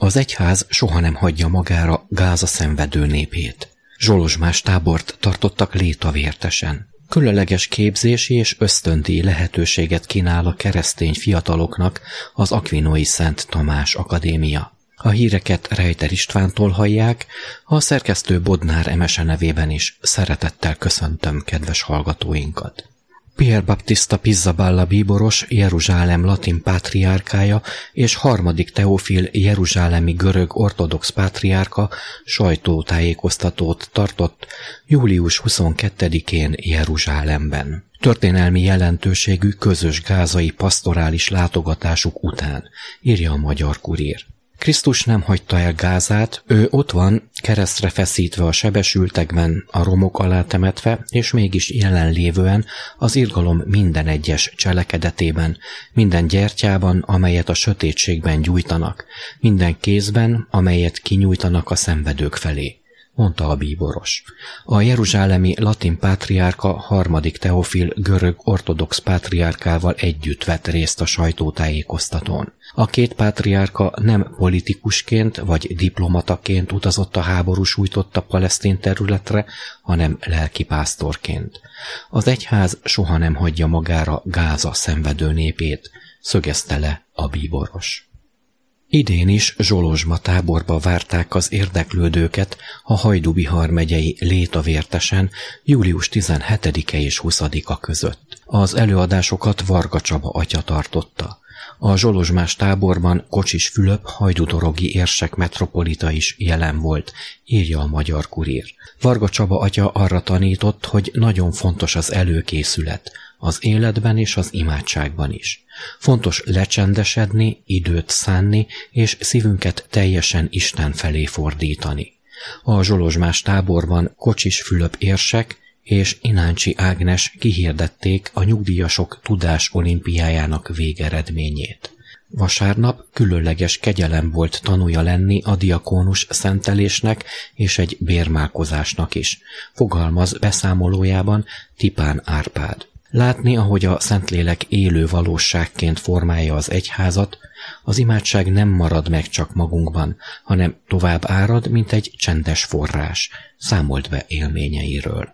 Az egyház soha nem hagyja magára Gáza szenvedő népét. Zsolozsmás tábort tartottak létavértesen. Különleges képzési és ösztöndíj lehetőséget kínál a keresztény fiataloknak az Akvinói Szent Tamás Akadémia. A híreket Rejter Istvántól hallják, a szerkesztő Bodnár Emese nevében is szeretettel köszöntöm kedves hallgatóinkat. Pier Baptista Pizzaballa bíboros, Jeruzsálem latin pátriárkája és harmadik Teofil jeruzsálemi görög ortodox pátriárka sajtótájékoztatót tartott július 22-én Jeruzsálemben. Történelmi jelentőségű közös gázai pastorális látogatásuk után, írja a Magyar Kurír. Krisztus nem hagyta el Gázát, ő ott van, keresztre feszítve a sebesültekben, a romok alá temetve, és mégis jelenlévően az irgalom minden egyes cselekedetében, minden gyertyában, amelyet a sötétségben gyújtanak, minden kézben, amelyet kinyújtanak a szenvedők felé, mondta a bíboros. A jeruzsálemi latin pátriárka harmadik Teofil görög ortodox pátriárkával együtt vett részt a sajtótájékoztatón. A két pátriárka nem politikusként vagy diplomataként utazott a háború sújtotta palesztin területre, hanem lelkipásztorként. Az egyház soha nem hagyja magára Gáza szenvedő népét, szögezte le a bíboros. Idén is Zsolozsma táborba várták az érdeklődőket a Hajdú-Bihar megyei Létavértesen július 17-e és 20-a között. Az előadásokat Varga Csaba atya tartotta. A zsolozsmás táborban Kocsis Fülöp hajdúdorogi érsek metropolita is jelen volt, írja a Magyar Kurír. Varga Csaba atya arra tanított, hogy nagyon fontos az előkészület, az életben és az imádságban is. Fontos lecsendesedni, időt szánni, és szívünket teljesen Isten felé fordítani. A zsolozsmás táborban Kocsis Fülöp érsek és Ináncsi Ágnes kihirdették a nyugdíjasok tudás olimpiájának végeredményét. Vasárnap különleges kegyelem volt tanúja lenni a diakónus szentelésnek és egy bérmálkozásnak is, fogalmaz beszámolójában Tipán Árpád. Látni, ahogy a Szentlélek élő valóságként formálja az egyházat, az imádság nem marad meg csak magunkban, hanem tovább árad, mint egy csendes forrás, számolt be élményeiről.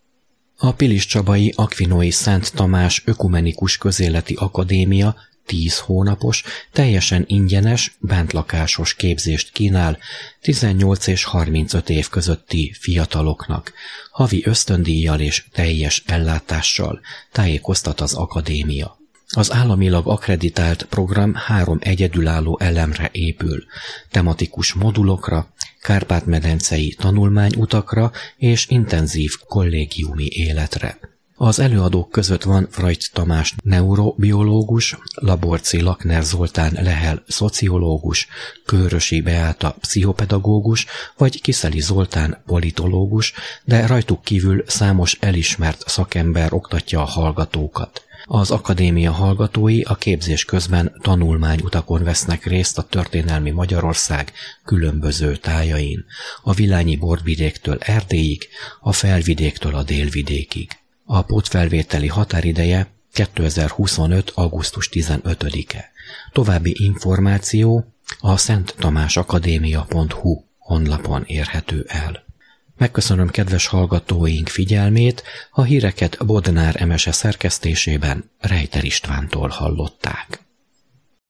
A Piliscsabai Akvinói Szent Tamás Ökumenikus Közéleti Akadémia 10 hónapos, teljesen ingyenes, bentlakásos képzést kínál 18 és 35 év közötti fiataloknak, havi ösztöndíjjal és teljes ellátással, tájékoztat az akadémia. Az államilag akkreditált program 3 egyedülálló elemre épül, tematikus modulokra, kárpát-medencei tanulmányutakra és intenzív kollégiumi életre. Az előadók között van Frajt Tamás neurobiológus, Laborci Lakner Zoltán Lehel szociológus, Kőrösi Beáta pszichopedagógus vagy Kiszeli Zoltán politológus, de rajtuk kívül számos elismert szakember oktatja a hallgatókat. Az akadémia hallgatói a képzés közben tanulmányutakon vesznek részt a történelmi Magyarország különböző tájain, a Vilányi borvidéktől Erdélyig, a Felvidéktől a Délvidékig. A pótfelvételi határideje 2025. augusztus 15-e. További információ a szenttamásakadémia.hu honlapon érhető el. Megköszönöm kedves hallgatóink figyelmét, a híreket Bodnár Emese szerkesztésében Rejter Istvántól hallották.